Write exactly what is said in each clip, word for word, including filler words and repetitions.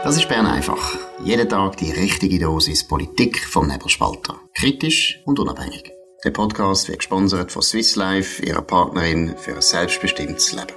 Das ist Bern einfach. Jeden Tag die richtige Dosis Politik vom Nebelspalter. Kritisch und unabhängig. Der Podcast wird gesponsert von Swiss Life, ihrer Partnerin für ein selbstbestimmtes Leben.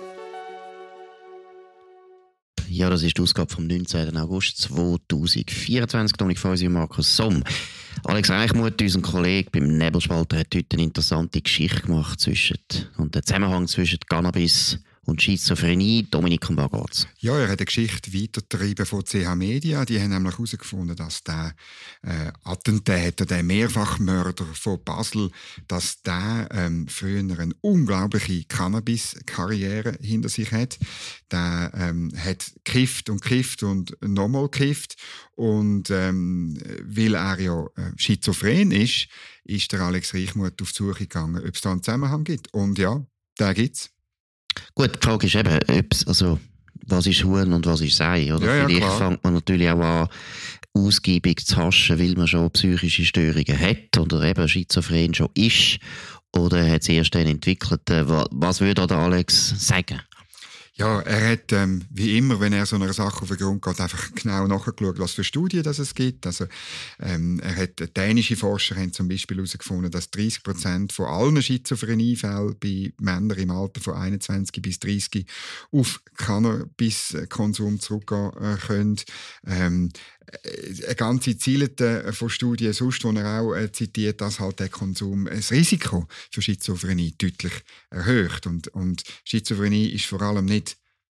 Ja, das ist die Ausgabe vom neunzehnten August zweitausendvierundzwanzig. Dominik Feusi und Markus Somm. Alex Reichmuth, unser Kollege beim Nebelspalter, hat heute eine interessante Geschichte gemacht zwischen, und den Zusammenhang zwischen Cannabis und Schizophrenie. Dominik, um was geht's? Ja, er hat eine Geschichte weitergetrieben von C H Media. Die haben nämlich herausgefunden, dass der äh, Attentäter, der Mehrfachmörder von Basel, dass der ähm, früher eine unglaubliche Cannabis-Karriere hinter sich hat. Der ähm, hat gekifft und gekifft und nochmal gekifft. Und ähm, weil er ja äh, schizophren ist, ist der Alex Reichmuth auf die Suche gegangen, ob es da einen Zusammenhang gibt. Und ja, da gibt's. Gut, die Frage ist eben, ob's, also, was ist Huhn und was ist Sei? Oder? Ja, ja, Vielleicht klar. fängt man natürlich auch an, ausgiebig zu haschen, weil man schon psychische Störungen hat oder eben schizophren schon ist. Oder hat es erst dann entwickelt? Äh, Was würde der Alex sagen? Ja, er hat, ähm, wie immer, wenn er so einer Sache auf den Grund geht, einfach genau nachgeschaut, was für Studien das es gibt. Also, ähm, er hat, dänische Forscher haben zum Beispiel herausgefunden, dass dreißig Prozent von allen Schizophreniefällen bei Männern im Alter von einundzwanzig bis dreißig auf Cannabiskonsum zurückgehen äh, können. Ähm, eine ganze Zielete von Studien, sonst, wo er auch äh, zitiert, dass halt der Konsum das Risiko für Schizophrenie deutlich erhöht. Und, und Schizophrenie ist vor allem nicht,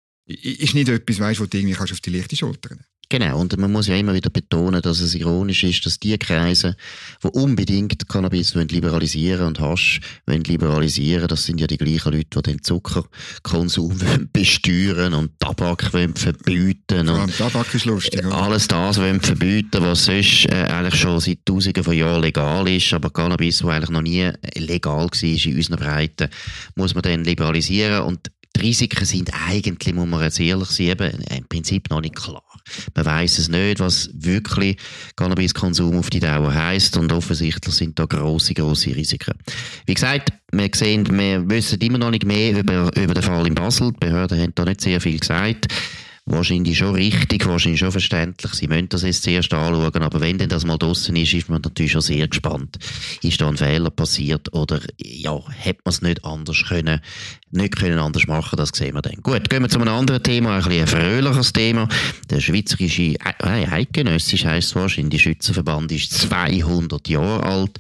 ist nicht etwas, weißt, wo du irgendwie kannst auf die leichte Schulter nehmen. Genau, und man muss ja immer wieder betonen, dass es ironisch ist, dass die Kreise, die unbedingt Cannabis liberalisieren und Hasch liberalisieren, das sind ja die gleichen Leute, die den Zuckerkonsum besteuern und Tabak verbieten. Vor allem und Tabak ist lustig, oder? Alles das verbieten, was sonst äh, eigentlich schon seit Tausenden von Jahren legal ist, aber Cannabis, das eigentlich noch nie legal war in unseren Breiten, muss man dann liberalisieren. Und die Risiken sind eigentlich, muss man jetzt ehrlich sein, eben im Prinzip noch nicht klar. Man weiss es nicht, was wirklich Cannabiskonsum auf die Dauer heisst, und offensichtlich sind da grosse, grosse Risiken. Wie gesagt, wir sehen, wir wissen immer noch nicht mehr über, über den Fall in Basel. Die Behörden haben da nicht sehr viel gesagt. Wahrscheinlich schon richtig, wahrscheinlich schon verständlich. Sie müssen das jetzt zuerst anschauen, aber wenn denn das mal draussen ist, ist man natürlich schon sehr gespannt. Ist da ein Fehler passiert oder ja, hätte man es nicht anders können, nicht können anders machen, das sehen wir dann. Gut, gehen wir zu einem anderen Thema, ein bisschen ein fröhliches Thema. Der schweizerische, äh, eidgenössisch heisst es wahrscheinlich, der Schützenverband ist zweihundert Jahre alt.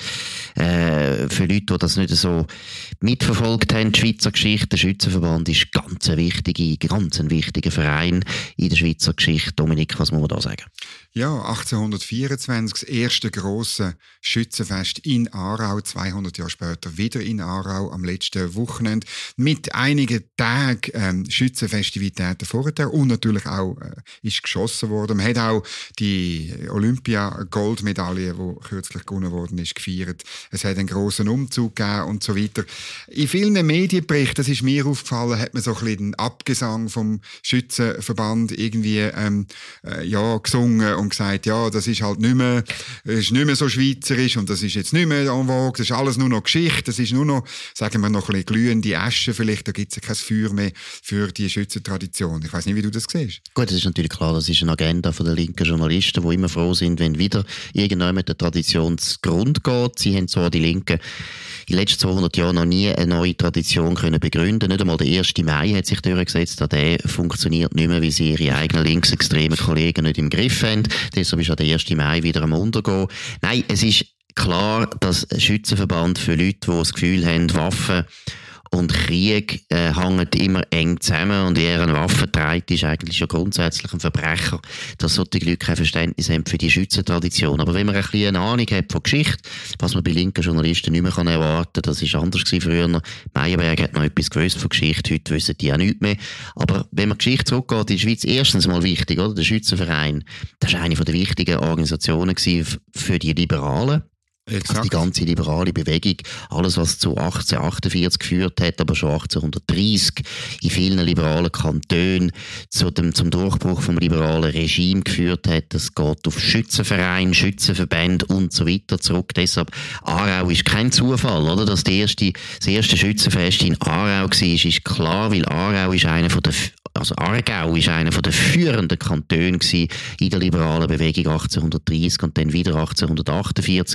Äh, für Leute, die das nicht so mitverfolgt haben, die Schweizer Geschichte, der Schützenverband ist ganz ein wichtiger, ganz ein wichtiger Verein in der Schweizer Geschichte. Dominik, was muss man da sagen? Ja, achtzehnhundertvierundzwanzig, das erste grosse Schützenfest in Aarau, zweihundert Jahre später wieder in Aarau am letzten Wochenende, mit einigen Tagen ähm, Schützenfestivitäten vorher, und natürlich auch äh, ist geschossen worden. Man hat auch die Olympia-Goldmedaille, die kürzlich gewonnen worden ist, gefeiert. Es hat einen grossen Umzug gegeben und so weiter. In vielen Medienberichten, das ist mir aufgefallen, hat man so ein bisschen den Abgesang vom Schützenverband irgendwie ähm, äh, ja, gesungen und gesagt, ja, das ist halt nicht mehr, ist nicht mehr so schweizerisch und das ist jetzt nicht mehr en vogue, das ist alles nur noch Geschichte, das ist nur noch, sagen wir, noch ein bisschen glühende Asche vielleicht, da gibt es ja kein Feuer mehr für die Schützentradition. Ich weiss nicht, wie du das siehst. Gut, das ist natürlich klar, das ist eine Agenda von der linken Journalisten, die immer froh sind, wenn wieder irgendjemand der Tradition zugrunde geht. Sie haben zwar die Linken in den letzten zweihundert Jahren noch nie eine neue Tradition können begründen. Nicht einmal der erste Mai hat sich durchgesetzt, der funktioniert nicht mehr, weil sie ihre eigenen linksextremen Kollegen nicht im Griff haben. Deshalb ist auch der erste Mai wieder am Untergehen. Nein, es ist klar, dass ein Schützenverband für Leute, die das Gefühl haben, Waffen und Krieg äh, hängen immer eng zusammen, und wer eine Waffe trägt, ist eigentlich schon grundsätzlich ein Verbrecher. Dass solche Leute kein Verständnis haben für die Schützentradition. Aber wenn man ein bisschen eine Ahnung hat von Geschichte, was man bei linken Journalisten nicht mehr erwarten kann, das war anders gewesen früher. Meyerberg hat noch etwas gewusst von Geschichte, heute wissen die auch nichts mehr. Aber wenn man Geschichte zurückgeht, in der Schweiz erstens mal wichtig, oder? Der Schützenverein, das war eine der wichtigen Organisationen für die Liberalen. Exakt. Also die ganze liberale Bewegung, alles was zu achtzehnhundertachtundvierzig geführt hat, aber schon achtzehnhundertdreissig in vielen liberalen Kantonen zu dem, zum Durchbruch vom liberalen Regime geführt hat, das geht auf Schützenvereine, Schützenverbände und so weiter zurück. Deshalb, Aarau ist kein Zufall, oder? Dass die erste, das erste Schützenfest in Aarau war, ist klar, weil Aarau ist einer von der also Aargau ist einer der führenden Kantone in der liberalen Bewegung achtzehnhundertdreissig und dann wieder achtzehnhundertachtundvierzig.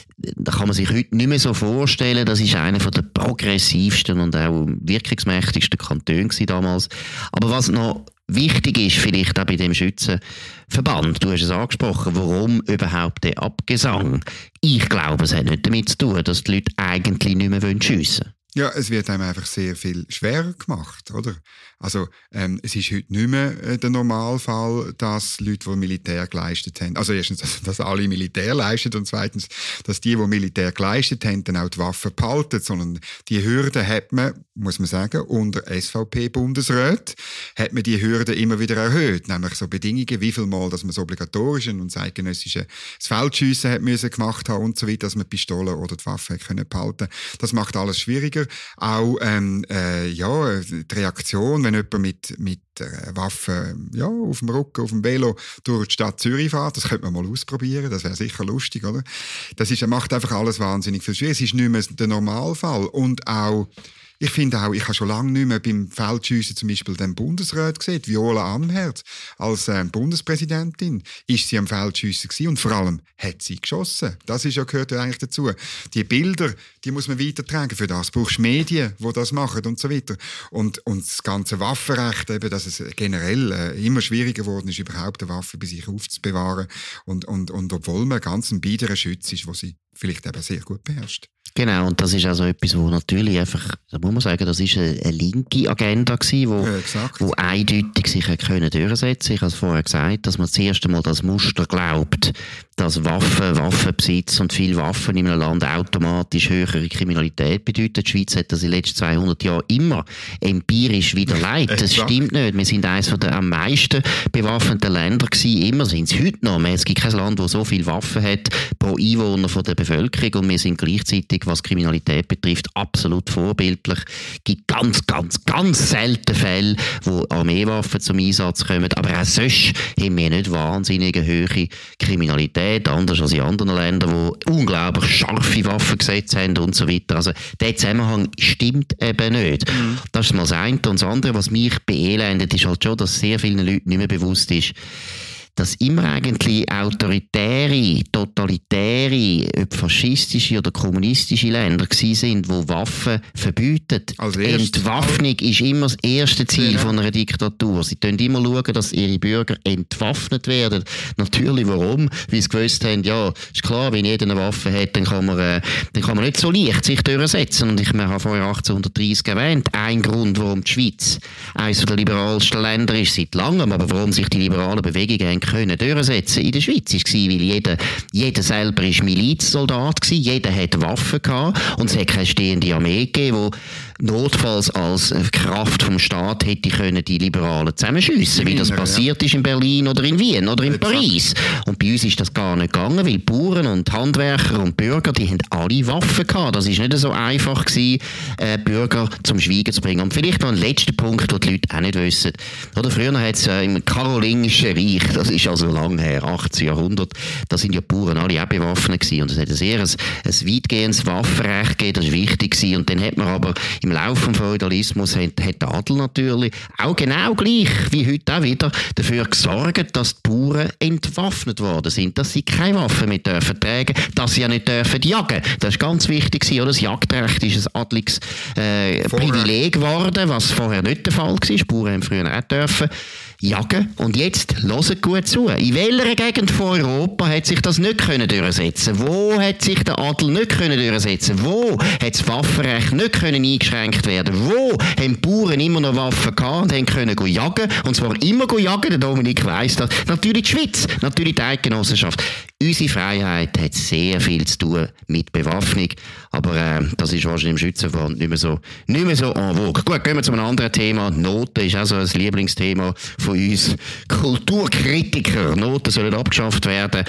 Da kann man sich heute nicht mehr so vorstellen. Das ist einer der progressivsten und auch wirkungsmächtigsten Kantone damals. Aber was noch wichtig ist, vielleicht auch bei dem Schützenverband, du hast es angesprochen, warum überhaupt der Abgesang? Ich glaube, es hat nicht damit zu tun, dass die Leute eigentlich nicht mehr schiessen wollen. Ja, es wird einem einfach sehr viel schwerer gemacht, oder? Also ähm, es ist heute nicht mehr äh, der Normalfall, dass Leute, die Militär geleistet haben, also erstens, dass, dass alle Militär leisten und zweitens, dass die, die Militär geleistet haben, dann auch die Waffen behalten, sondern die Hürde hat man, muss man sagen, unter S V P-Bundesräten hat man die Hürde immer wieder erhöht, nämlich so Bedingungen, wie viel Mal, dass man das obligatorische und das eidgenössische das Feldschiessen hat müssen gemacht haben und so weiter, dass man die Pistole oder die Waffe hat können behalten. Das macht alles schwieriger. Auch ähm, äh, ja, die Reaktion, wenn jemand mit, mit äh, Waffen ja, auf dem Rücken, auf dem Velo durch die Stadt Zürich fährt, das könnte man mal ausprobieren, das wäre sicher lustig, oder? Das ist, macht einfach alles wahnsinnig viel schwierig. Es ist nicht mehr der Normalfall. Und auch, ich finde auch, ich habe schon lange nicht mehr beim Feldschiessen zum Beispiel den Bundesrat gesehen, Viola Amherd. Als äh, Bundespräsidentin ist sie am Feldschiessen gewesen und vor allem hat sie geschossen. Das ist ja, gehört ja eigentlich dazu. Die Bilder, die muss man weitertragen. Für das brauchst du Medien, die das machen und so weiter. Und, und das ganze Waffenrecht, eben, dass es generell äh, immer schwieriger geworden ist, überhaupt eine Waffe bei sich aufzubewahren. Und, und, und obwohl man ganz ein biederer Schütz ist, wo sie vielleicht eben sehr gut beherrscht. Genau, und das ist also etwas, wo natürlich einfach, da muss man sagen, das ist eine, eine linke Agenda gewesen, wo, ja, wo eindeutig sich können durchsetzen. Ich habe es vorher gesagt, dass man das erste Mal das Muster glaubt, dass Waffen, Waffenbesitz und viele Waffen in einem Land automatisch höhere Kriminalität bedeutet. Die Schweiz hat das in den letzten zweihundert Jahren immer empirisch widerlegt. Das stimmt nicht. Wir sind eines der am meisten bewaffneten Länder gewesen. Immer sind es heute noch. Es gibt kein Land, das so viele Waffen hat pro Einwohner von der Bevölkerung und wir sind gleichzeitig, was Kriminalität betrifft, absolut vorbildlich. Es gibt ganz, ganz, ganz seltene Fälle, wo Armeewaffen zum Einsatz kommen, aber auch sonst haben wir nicht wahnsinnig hohe Kriminalität, anders als in anderen Ländern, die unglaublich scharfe Waffengesetze haben und so weiter. Also der Zusammenhang stimmt eben nicht. Mhm. Das ist mal das eine. Und das andere, was mich beelendet, ist halt schon, dass sehr vielen Leuten nicht mehr bewusst ist, dass immer eigentlich autoritäre, totalitäre, ob faschistische oder kommunistische Länder gewesen sind, wo Waffen verbieten. Entwaffnung ist immer das erste Ziel ja. von einer Diktatur. Sie schauen immer schauen, dass ihre Bürger entwaffnet werden. Natürlich, warum? Weil sie gewusst haben, ja, ist klar, wenn jeder eine Waffe hat, dann kann man, äh, dann kann man nicht so leicht sich durchsetzen. Und ich habe vorher achtzehnhundertdreissig erwähnt, ein Grund, warum die Schweiz eines der liberalsten Länder ist seit langem, aber warum sich die liberalen Bewegungen können durchsetzen in der Schweiz, war, weil jeder, jeder selber ist Milizsoldat gewesen, jeder hat Waffen gehabt und es hat keine stehende Armee gegeben, die notfalls als Kraft vom Staat hätte können die Liberalen zusammenschiessen, wie das passiert ist in Berlin oder in Wien oder in Exakt. Paris. Und bei uns ist das gar nicht gegangen, weil Bauern und Handwerker und Bürger, die haben alle Waffen gehabt. Das ist nicht so einfach gewesen, äh, Bürger zum Schweigen zu bringen. Und vielleicht noch ein letzter Punkt, den die Leute auch nicht wissen. Oder früher hat es äh, im Karolingischen Reich, das ist also lang her, achtzehnten Jahrhundert, da sind ja die Bauern alle auch bewaffnet gewesen. Und es hat ein sehr ein, ein weitgehendes Waffenrecht gegeben, das war wichtig gewesen. Und dann hat man aber im Laufe des Feudalismus hat, hat der Adel natürlich auch genau gleich wie heute auch wieder dafür gesorgt, dass die Bauern entwaffnet worden sind, dass sie keine Waffen mehr dürfen tragen, dass sie ja nicht dürfen jagen. Das ist ganz wichtig gewesen, oder? Das Jagdrecht ist ein adliges äh, Privileg geworden, was vorher nicht der Fall war. Die Bauern haben früher auch dürfen jagen. Und jetzt hört gut zu. In welcher Gegend von Europa hat sich das nicht können durchsetzen? Wo hat sich der Adel nicht können durchsetzen? Wo hat das Waffenrecht nicht können eingeschränkt werden? Wo haben die Bauern immer noch Waffen gehabt und haben können jagen? Und zwar immer jagen, der Dominik weiss das. Natürlich die Schweiz, natürlich die Eidgenossenschaft. Unsere Freiheit hat sehr viel zu tun mit Bewaffnung, aber äh, das ist wahrscheinlich im Schützenverband nicht mehr so, nicht mehr so en vogue. Gut, gehen wir zu einem anderen Thema. Noten ist auch so ein Lieblingsthema von uns Kulturkritiker. Noten sollen abgeschafft werden.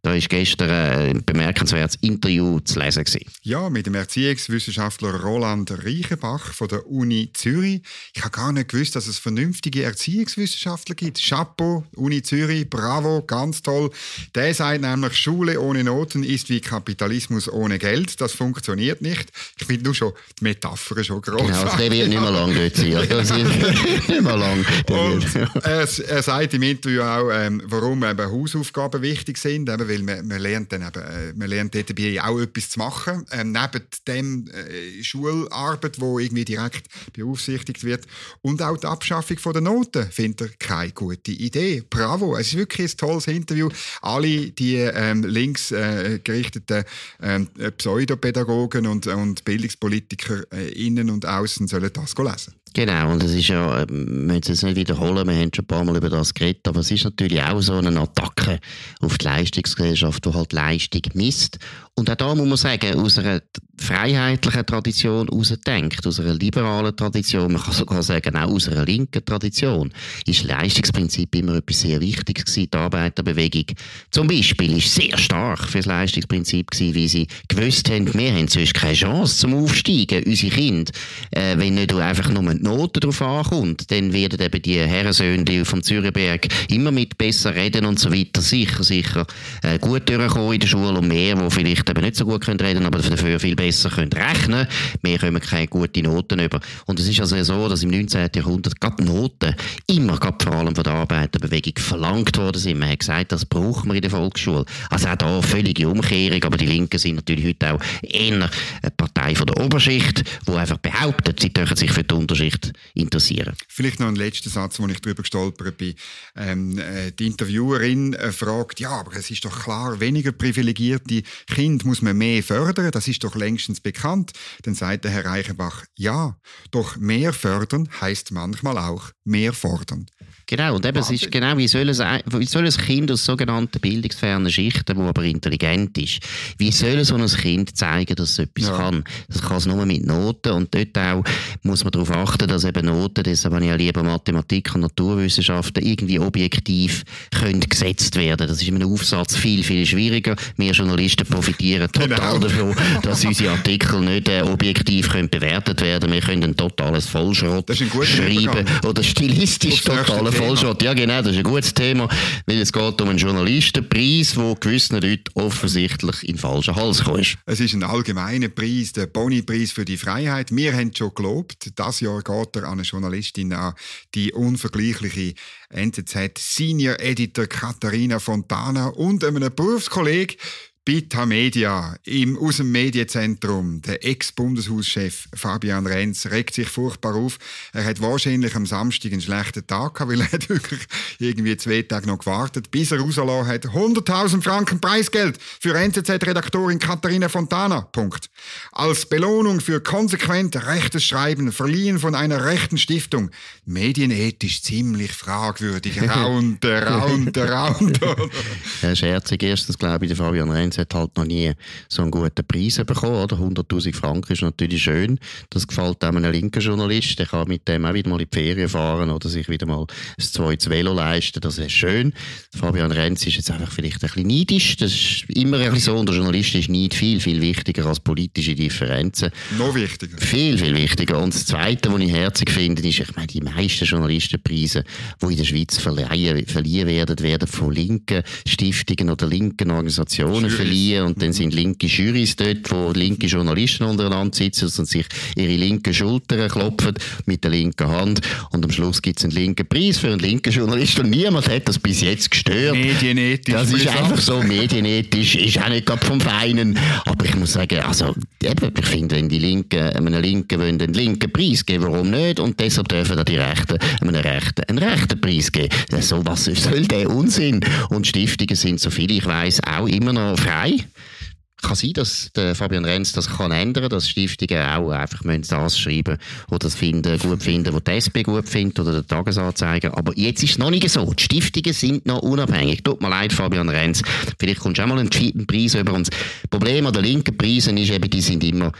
Da ist gestern ein bemerkenswertes Interview zu lesen gewesen. Ja, mit dem Erziehungswissenschaftler Roland Reichenbach von der Uni Zürich. Ich habe gar nicht gewusst, dass es vernünftige Erziehungswissenschaftler gibt. Chapeau, Uni Zürich, bravo, ganz toll. Der sagt nämlich, Schule ohne Noten ist wie Kapitalismus ohne Geld. Das funktioniert nicht. Ich finde nur schon die Metapher schon gross. Genau, also der wird nicht mehr lange dort sein. Das ist nicht mehr lang. Und er, er sagt im Interview auch, ähm, warum eben Hausaufgaben wichtig sind, eben, weil man, man lernt dann eben, äh, man lernt dort dabei auch etwas zu machen, ähm, neben dem äh, Schularbeit, wo irgendwie direkt beaufsichtigt wird. Und auch die Abschaffung von der Noten findet er keine gute Idee. Bravo, es ist wirklich ein tolles Interview. Alle die ähm, links äh, gerichteten ähm, Pseudopädagogen und, und Bildungspolitiker äh, innen und außen sollen das lesen. Genau, und es ist ja, wir müssen es jetzt nicht wiederholen, wir haben schon ein paar Mal über das geredet, aber es ist natürlich auch so eine Attacke auf die Leistungsgesellschaft, die halt Leistung misst. Und auch da muss man sagen, aus einer freiheitlichen Tradition herausdenkt, aus einer liberalen Tradition, man kann sogar sagen, auch aus einer linken Tradition, ist Leistungsprinzip immer etwas sehr Wichtiges gewesen. Die Arbeiterbewegung zum Beispiel ist sehr stark für das Leistungsprinzip gewesen, weil sie gewusst haben, wir haben sonst keine Chance zum Aufsteigen, unsere Kinder, äh, wenn nicht einfach nur die Noten drauf ankommt, dann werden eben die Herrensöhne vom Zürichberg immer mit besser reden und so weiter sicher, sicher äh, gut durchkommen in der Schule und mehr, die vielleicht eben nicht so gut können reden, aber dafür viel besser können rechnen. Wir kommen keine guten Noten über. Und es ist also so, dass im neunzehnten Jahrhundert gerade Noten immer, gerade vor allem von der Arbeiterbewegung, verlangt worden sind. Man hat gesagt, das braucht man in der Volksschule. Also auch da völlige Umkehrung, aber die Linken sind natürlich heute auch eher eine Partei von der Oberschicht, die einfach behauptet, sie dürfen sich für die Unterschicht interessieren. Vielleicht noch ein letzter Satz, wo ich darüber gestolpert bin. Ähm, äh, die Interviewerin äh, fragt, ja, aber es ist doch klar, weniger privilegierte Kinder muss man mehr fördern, das ist doch längstens bekannt. Dann sagt der Herr Reichenbach, ja, doch mehr fördern heisst manchmal auch mehr fordern. Genau, und eben, es ist genau, wie soll, es, wie soll ein Kind aus sogenannten bildungsfernen Schichten, das aber intelligent ist, wie soll so ein Kind zeigen, dass es etwas ja. kann? Das kann es nur mit Noten, und dort auch muss man darauf achten, dass eben Noten, deshalb habe ich ja lieber Mathematik und Naturwissenschaften, irgendwie objektiv können gesetzt werden. Das ist in einem Aufsatz viel, viel schwieriger. Wir Journalisten profitieren total genau. davon, dass unsere Artikel nicht äh, objektiv können bewertet werden. Wir können ein totales Vollschrott schreiben oder stilistisch total Vollschrott. Ja, genau, das ist ein gutes Thema, weil es geht um einen Journalistenpreis, der gewissen Leuten offensichtlich in den falschen Hals gekommen ist. Es ist ein allgemeiner Preis, der Boni-Preis für die Freiheit. Wir haben schon gelobt, das Jahr geht er an eine Journalistin an, die unvergleichliche N Z Z Senior Editor Katharina Fontana und einem Berufskollegen bei Tamedia im, aus dem Medienzentrum. Der Ex-Bundeshauschef Fabian Renz regt sich furchtbar auf. Er hat wahrscheinlich am Samstag einen schlechten Tag gehabt, weil er hat wirklich irgendwie zwei Tage noch gewartet, bis er rausgelassen hat. hunderttausend Franken Preisgeld für N Z Z-Redaktorin Katharina Fontana. Punkt. Als Belohnung für konsequent rechtes Schreiben, verliehen von einer rechten Stiftung. Medienethisch ziemlich fragwürdig. Raunte, raunte, raunte. Ja, scherzig. Erstens glaube ich, der Fabian Renz hat halt noch nie so einen guten Preis bekommen, oder? hunderttausend Franken ist natürlich schön. Das gefällt auch einem linken Journalist. Der kann mit dem auch wieder mal in die Ferien fahren oder sich wieder mal ein zweites Velo leisten. Das ist schön. Fabian Renz ist jetzt einfach vielleicht ein bisschen neidisch. Das ist immer ein bisschen so. Und der Journalist ist nicht viel, viel wichtiger als politische Differenzen. Noch wichtiger. Viel, viel wichtiger. Und das Zweite, was ich herzig finde, ist, ich meine, die meisten Journalistenpreise, die in der Schweiz verleihen, verliehen werden, werden von linken Stiftungen oder linken Organisationen verliehen. Und dann sind linke Jurys dort, wo linke Journalisten untereinander sitzen und sich ihre linken Schultern klopfen mit der linken Hand. Und am Schluss gibt es einen linken Preis für einen linken Journalist. Und niemand hat das bis jetzt gestört. Medienethisch. Das ist einfach so. Medienethisch ist auch nicht gerade vom Feinen. Aber ich muss sagen, also, eben, ich finde, wenn die Linken einem Linken wollen einen linken Preis geben, warum nicht? Und deshalb dürfen auch die Rechten einem Rechten einen rechten Preis geben. So was soll der Unsinn? Und Stiftungen sind, so viel ich weiss, auch immer noch frei. Kann sein, dass der Fabian Renz das kann ändern, dass Stiftungen auch einfach das schreiben oder das finden, gut finden, was die S P gut findet oder der Tagesanzeiger. Aber jetzt ist es noch nicht so. Die Stiftungen sind noch unabhängig. Tut mir leid, Fabian Renz. Vielleicht kommst du auch mal einen gescheiten Preis über uns. Das Problem an den linken Preisen ist eben, die sind immer,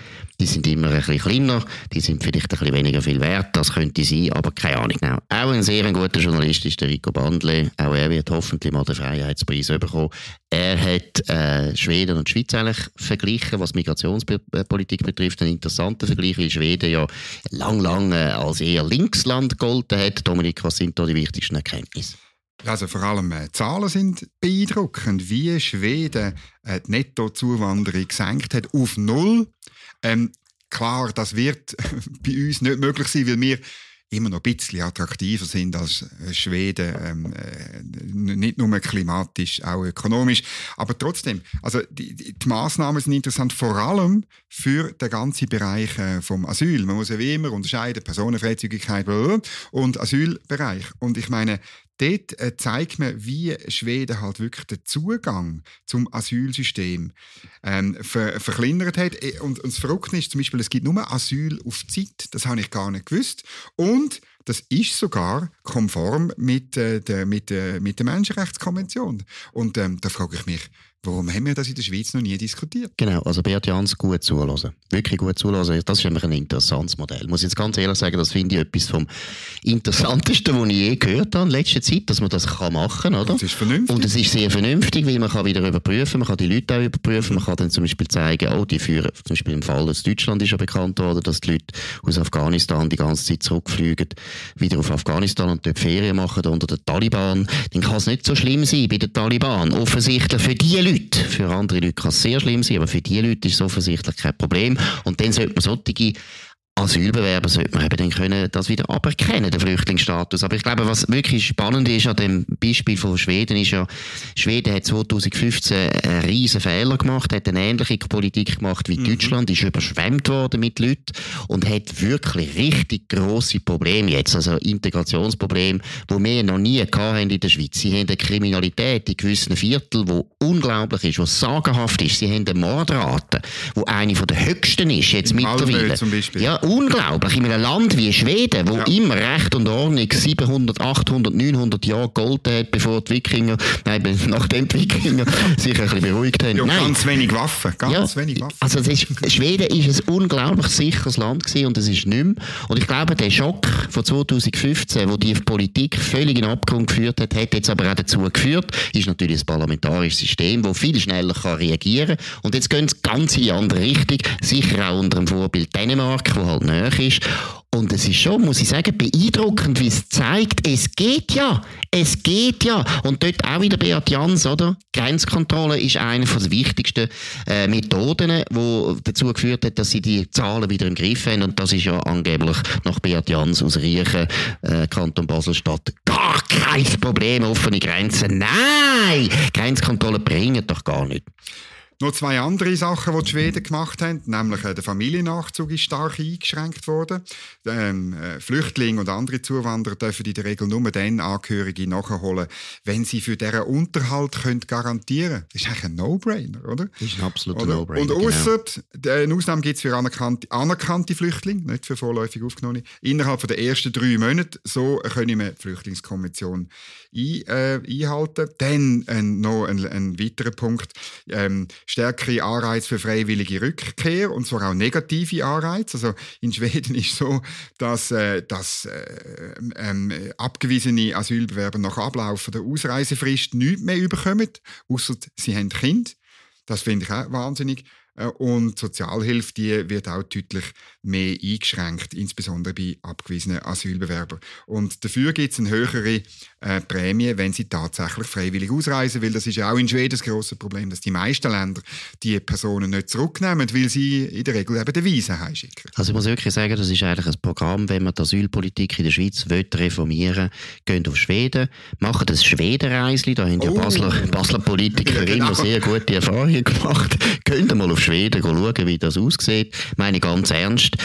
die sind immer ein bisschen kleiner, die sind vielleicht ein bisschen weniger viel wert, das könnte sein, aber keine Ahnung. Genau. Auch ein sehr guter Journalist ist der Rico Bandle, auch er wird hoffentlich mal den Freiheitspreis bekommen. Er hat äh, Schweden und die Schweiz eigentlich verglichen, was Migrationspolitik betrifft, ein interessanter Vergleich, weil Schweden ja lang, lang äh, als eher Linksland gegolten hat. Dominik, was sind da die wichtigsten Erkenntnisse? Also vor allem äh, Zahlen sind beeindruckend, wie Schweden äh, die Nettozuwanderung gesenkt hat auf null. Ähm, klar, das wird bei uns nicht möglich sein, weil wir immer noch ein bisschen attraktiver sind als Schweden, ähm, äh, nicht nur klimatisch, auch ökonomisch. Aber trotzdem, also die, die, die Massnahmen sind interessant, vor allem für den ganzen Bereich äh, vom Asyl. Man muss ja wie immer unterscheiden, Personenfreizügigkeit und Asylbereich. Und ich meine, dort äh, zeigt man, wie Schweden halt wirklich den Zugang zum Asylsystem ähm, ver verkleinert hat. Und, und das Verrückte ist zum Beispiel, es gibt nur Asyl auf Zeit. Das habe ich gar nicht gewusst. Und das ist sogar konform mit, äh, der, mit, äh, mit der Menschenrechtskonvention. Und ähm, da frage ich mich, warum haben wir das in der Schweiz noch nie diskutiert? Genau, also Beat Jans gut zuhören. Wirklich gut zuhören. Das ist nämlich ein interessantes Modell. Ich muss jetzt ganz ehrlich sagen, das finde ich etwas vom Interessantesten, was ich je gehört habe in letzter Zeit, dass man das kann machen kann. Oder? Das ist vernünftig. Und es ist sehr vernünftig, weil man kann wieder überprüfen, man kann die Leute auch überprüfen, man kann dann zum Beispiel zeigen, oh, die führen, zum Beispiel im Fall aus Deutschland ist ja bekannt worden, dass die Leute aus Afghanistan die ganze Zeit zurückfliegen, wieder auf Afghanistan und dort Ferien machen unter den Taliban. Dann kann es nicht so schlimm sein bei den Taliban. Offensichtlich für die Leute. Für andere Leute kann es sehr schlimm sein, aber für die Leute ist es offensichtlich kein Problem. Und dann sollte man solche Asylbewerber sollte man eben dann können das wieder aberkennen, den Flüchtlingsstatus. Aber ich glaube, was wirklich spannend ist an dem Beispiel von Schweden, ist ja, Schweden hat zwanzig fünfzehn einen riesen Fehler gemacht, hat eine ähnliche Politik gemacht wie mhm. Deutschland, ist überschwemmt worden mit Leuten und hat wirklich richtig grosse Probleme jetzt, also Integrationsprobleme, die wir noch nie hatten in der Schweiz. Sie haben eine Kriminalität in gewissen Vierteln, die unglaublich ist, die sagenhaft ist. Sie haben eine Mordrate, die eine der höchsten ist jetzt in mittlerweile. Malmö zum Beispiel. Ja, unglaublich. In einem Land wie Schweden, wo ja. immer Recht und Ordnung siebenhundert, achthundert, neunhundert Jahre gegolten hat, bevor die Wikinger, nein, nachdem die Wikinger sich ein bisschen beruhigt haben. Ja, nein. ganz wenig Waffen, ganz ja. wenig Waffen. Also es ist, Schweden ist ein unglaublich sicheres Land gewesen und es ist nicht mehr. Und ich glaube, der Schock von zwanzig fünfzehn, wo die Politik völlig in den Abgrund geführt hat, hat jetzt aber auch dazu geführt, ist natürlich ein parlamentarisches System, das viel schneller kann reagieren kann. Und jetzt gehen sie ganz in die andere Richtung, sicher auch unter dem Vorbild Dänemark, wo halt näher ist. Und es ist schon, muss ich sagen, beeindruckend, wie es zeigt, es geht ja, es geht ja. Und dort auch wieder Beat Jans, oder? Grenzkontrolle ist eine der wichtigsten äh, Methoden, die dazu geführt hat, dass sie die Zahlen wieder im Griff haben. Und das ist ja angeblich nach Beat Jans aus Riechen, äh, Kanton Basel-Stadt, gar kein Problem, offene Grenzen. Nein! Grenzkontrolle bringen doch gar nicht. Noch zwei andere Sachen, die die Schweden gemacht haben, nämlich äh, der Familiennachzug ist stark eingeschränkt worden. Ähm, äh, Flüchtlinge und andere Zuwanderer dürfen in der Regel nur dann Angehörige nachholen, wenn sie für deren Unterhalt können garantieren können. Das ist eigentlich ein No-Brainer, oder? Das ist ein absoluter No-Brainer. Und ausser, genau. Eine Ausnahme gibt es für anerkannte, anerkannte Flüchtlinge, nicht für vorläufig Aufgenommene, innerhalb der ersten drei Monate. So können wir die Flüchtlingskonvention ein, äh, einhalten. Dann äh, noch ein, ein weiterer Punkt. Ähm, stärkere Anreize für freiwillige Rückkehr, und zwar auch negative Anreize. Also in Schweden ist es so, dass, äh, dass äh, äh, abgewiesene Asylbewerber nach Ablauf der Ausreisefrist nichts mehr bekommen, ausser sie haben Kinder. Das finde ich auch wahnsinnig. Und die Sozialhilfe, die wird auch deutlich mehr eingeschränkt, insbesondere bei abgewiesenen Asylbewerbern. Und dafür gibt es eine höhere äh, Prämie, wenn sie tatsächlich freiwillig ausreisen, weil das ist ja auch in Schweden das grosse Problem, dass die meisten Länder die Personen nicht zurücknehmen, weil sie in der Regel eben den Weisen heimschicken. Also ich muss wirklich sagen, das ist eigentlich ein Programm, wenn man die Asylpolitik in der Schweiz reformieren will, geht auf Schweden, machen das Schwedenreisli, da haben ja oh. Basler, Basler Politiker ja, genau. immer sehr gute Erfahrungen gemacht, gehen mal auf Schweden schauen, wie das aussieht. Ich meine ganz ernst.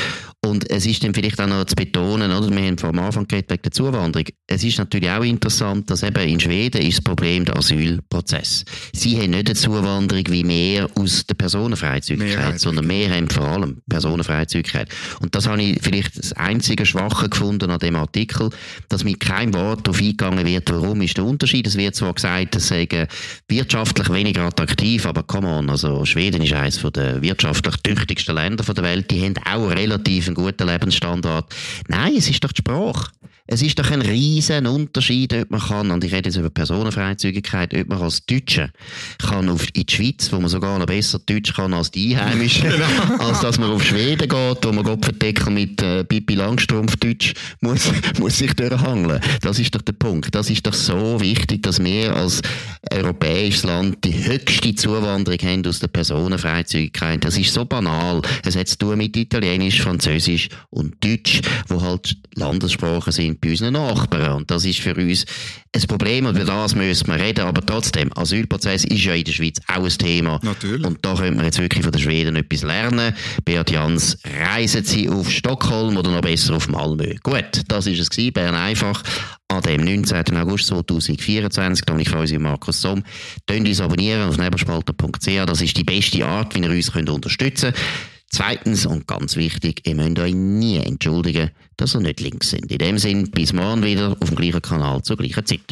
Und es ist dann vielleicht auch noch zu betonen, oder? Wir haben am Anfang geredet wegen der Zuwanderung. Es ist natürlich auch interessant, dass eben in Schweden ist das Problem der Asylprozess. Sie haben nicht eine Zuwanderung wie wir aus der Personenfreizügigkeit, Mehrheit, sondern wir haben vor allem Personenfreizügigkeit. Und das habe ich vielleicht das einzige Schwache gefunden an dem Artikel, dass mit keinem Wort darauf eingegangen wird, warum ist der Unterschied. Es wird zwar gesagt, es sei wirtschaftlich weniger attraktiv, aber come on, also Schweden ist eines der wirtschaftlich tüchtigsten Länder der Welt, die haben auch relativ einen guten Lebensstandard. Nein, es ist doch die Sprache. Es ist doch ein riesen Unterschied, ob man kann, und ich rede jetzt über Personenfreizügigkeit, ob man als Deutsche kann auf, in die Schweiz, wo man sogar noch besser Deutsch kann als die Einheimischen, genau. als dass man auf Schweden geht, wo man Gottverdeckel mit äh, Pippi Langstrumpf Deutsch muss, muss sich durchhangeln. Das ist doch der Punkt. Das ist doch so wichtig, dass wir als europäisches Land die höchste Zuwanderung haben aus der Personenfreizügigkeit. Das ist so banal. Es hat zu tun mit Italienisch, Französisch und Deutsch, wo halt Landessprachen sind bei unseren Nachbarn. Und das ist für uns ein Problem, und über das müssen wir reden. Aber trotzdem, Asylprozess ist ja in der Schweiz auch ein Thema. Natürlich. Und da können wir jetzt wirklich von den Schweden etwas lernen. Beat Jans, reisen Sie auf Stockholm oder noch besser auf Malmö? Gut, das war es gewesen, Bern einfach. An dem neunzehnten August zweitausendvierundzwanzig. Dominik Freusi und Markus Somm. Könnt uns abonnieren auf nebelspalter punkt c h. Das ist die beste Art, wie ihr uns könnt unterstützen könnt. Zweitens und ganz wichtig, ihr müsst euch nie entschuldigen, dass ihr nicht links sind. In dem Sinn, bis morgen wieder auf dem gleichen Kanal zur gleichen Zeit.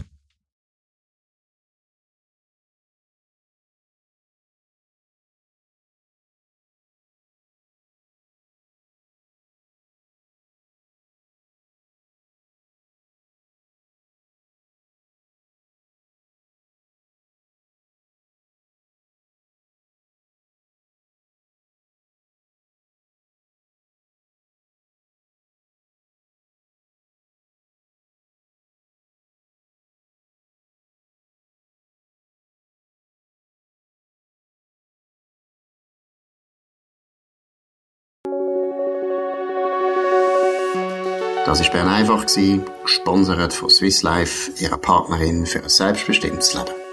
Das war Bern einfach, gesponsert von Swiss Life, ihrer Partnerin für ein selbstbestimmtes Leben.